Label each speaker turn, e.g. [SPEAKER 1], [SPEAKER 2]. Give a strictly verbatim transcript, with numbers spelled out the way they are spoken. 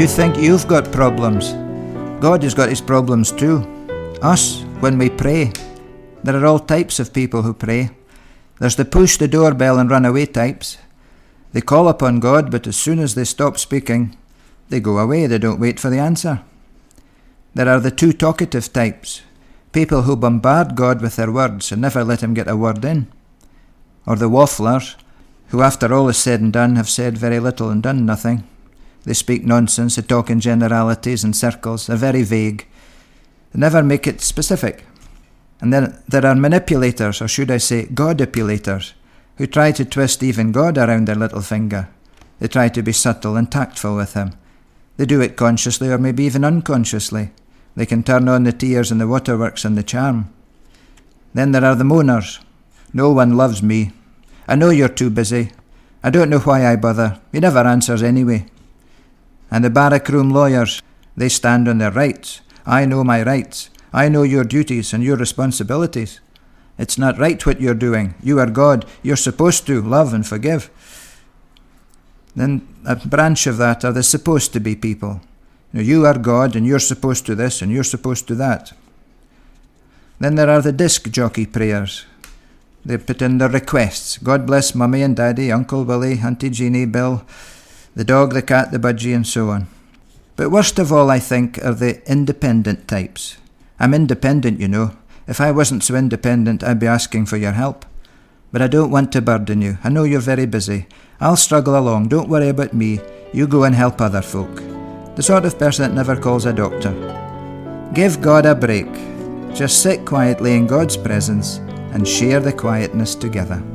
[SPEAKER 1] You think you've got problems. God has got his problems too. Us, when we pray. There are all types of people who pray. There's the push the doorbell and run away types. They call upon God, but as soon as they stop speaking, they go away. They don't wait for the answer. There are the too talkative types. People who bombard God with their words and never let him get a word in. Or the wafflers, who after all is said and done have said very little and done nothing. They speak nonsense, they talk in generalities and circles, they're very vague. They never make it specific. And then there are manipulators, or should I say godipulators, who try to twist even God around their little finger. They try to be subtle and tactful with him. They do it consciously or maybe even unconsciously. They can turn on the tears and the waterworks and the charm. Then there are the moaners. No one loves me. I know you're too busy. I don't know why I bother. He never answers anyway. And the barrack room lawyers, they stand on their rights. I know my rights. I know your duties and your responsibilities. It's not right what you're doing. You are God. You're supposed to love and forgive. Then a branch of that are the supposed to be people. You know, you are God and you're supposed to this and you're supposed to that. Then there are the disc jockey prayers. They put in their requests. God bless Mummy and Daddy, Uncle Willie, Auntie Jeannie, Bill, the dog, the cat, the budgie, and so on. But worst of all, I think, are the independent types. I'm independent, you know. If I wasn't so independent, I'd be asking for your help. But I don't want to burden you. I know you're very busy. I'll struggle along. Don't worry about me. You go and help other folk. The sort of person that never calls a doctor. Give God a break. Just sit quietly in God's presence and share the quietness together.